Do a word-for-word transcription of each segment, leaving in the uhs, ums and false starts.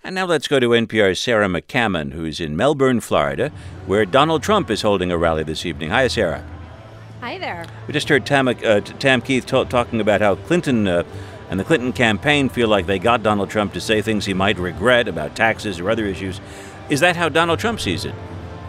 And now let's go to N P R's Sarah McCammon, who's in Melbourne, Florida, where Donald Trump is holding a rally this evening. Hi, Sarah. Hi there. We just heard Tam, uh, Tam Keith t- talking about how Clinton uh, and the Clinton campaign feel like they got Donald Trump to say things he might regret about taxes or other issues. Is that how Donald Trump sees it?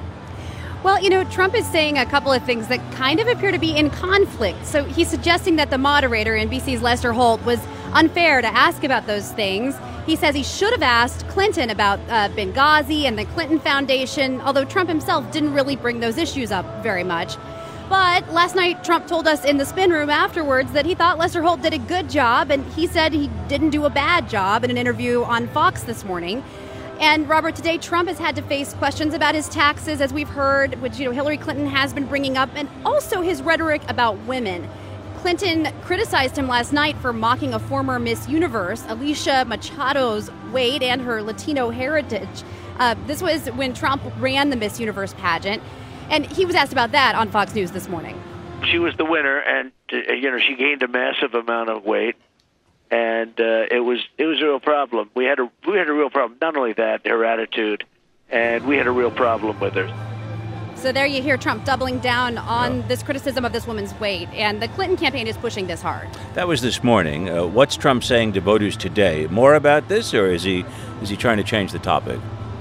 Well, you know, Trump is saying a couple of things that kind of appear to be in conflict. So he's suggesting that the moderator, N B C's Lester Holt, was unfair to ask about those things. He says he should have asked Clinton about uh, Benghazi and the Clinton Foundation, although Trump himself didn't really bring those issues up very much. But last night, Trump told us in the spin room afterwards that he thought Lester Holt did a good job, and he said he didn't do a bad job in an interview on Fox this morning. And Robert, today Trump has had to face questions about his taxes, as we've heard, which, you know, Hillary Clinton has been bringing up, and also his rhetoric about women. Clinton criticized him last night for mocking a former Miss Universe, Alicia Machado's weight and her Latino heritage. Uh, this was when Trump ran the Miss Universe pageant, and he was asked about that on Fox News this morning. She was the winner, and uh, you know she gained a massive amount of weight. And uh, it was it was a real problem. We had a we had a real problem. Not only that, her attitude, and we had a real problem with her. So there you hear Trump doubling down on yeah. this criticism of this woman's weight, and the Clinton campaign is pushing this hard. That was this morning. Uh, what's Trump saying to voters today? More about this, or is he is he trying to change the topic?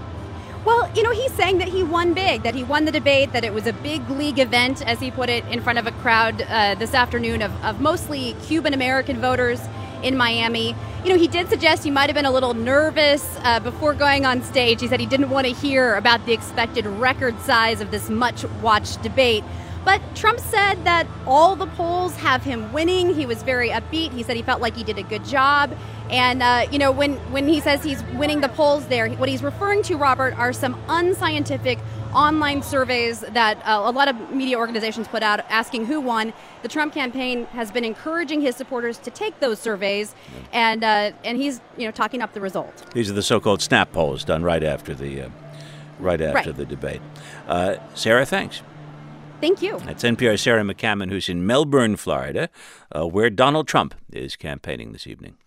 Well, you know, he's saying that he won big, that he won the debate, that it was a big league event, as he put it, in front of a crowd uh, this afternoon of, of mostly Cuban-American voters in Miami. You know, he did suggest he might have been a little nervous uh, before going on stage. He said he didn't want to hear about the expected record size of this much-watched debate. But Trump said that all the polls have him winning. He was very upbeat. He said he felt like he did a good job. And, uh, you know, when, when he says he's winning the polls there, what he's referring to, Robert, are some unscientific online surveys that uh, a lot of media organizations put out asking who won. The Trump campaign has been encouraging his supporters to take those surveys, and uh, and he's, you know, talking up the result. These are the so-called snap polls done right after the uh, right after right. the debate. Uh, Sarah, thanks. Thank you. That's N P R's Sarah McCammon, who's in Melbourne, Florida, uh, where Donald Trump is campaigning this evening.